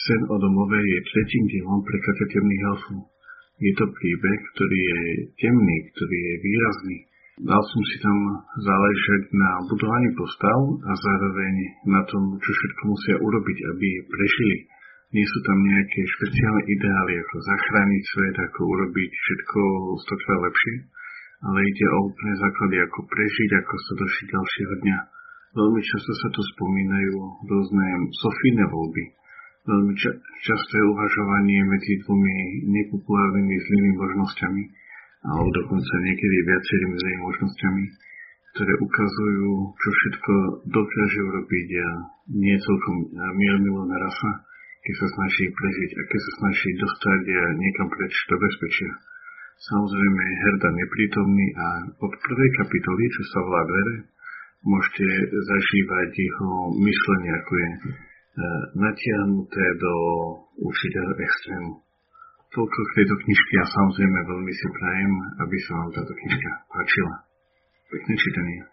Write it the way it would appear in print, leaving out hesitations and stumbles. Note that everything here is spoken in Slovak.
Sen o domove je tretím dielom prekvapiteľných elfov. Je to príbeh, ktorý je temný, ktorý je výrazný. Dal som si tam záležať na budovaní postav a zároveň na tom, čo všetko musia urobiť, aby prežili. Nie sú tam nejaké špeciálne ideály, ako zachrániť svet, ako urobiť všetko stokrát lepšie, ale ide o úplné základy, ako prežiť, ako sa došiť ďalšieho dňa. Veľmi často sa tu spomínajú rôzne Sofíne voľby. Veľmi často je uvažovanie medzi dvomi nepopulárnymi zlými možnosťami, alebo dokonca niekedy viacerými zlými možnosťami, ktoré ukazujú, čo všetko dokáže urobiť a nie celkom miermilovná rasa, keď sa snaží prežiť a keď sa snaží dostať niekam preč do bezpečia. Samozrejme, Herda neprítomný a od prvej kapitoly, čo sa volá Dvere, môžete zažívať jeho myslenie, ako je natiahnuté do určitého extrému. Toľko k tejto knižke a samozrejme veľmi si prajem, aby sa vám táto knižka páčila. Pekné čítanie.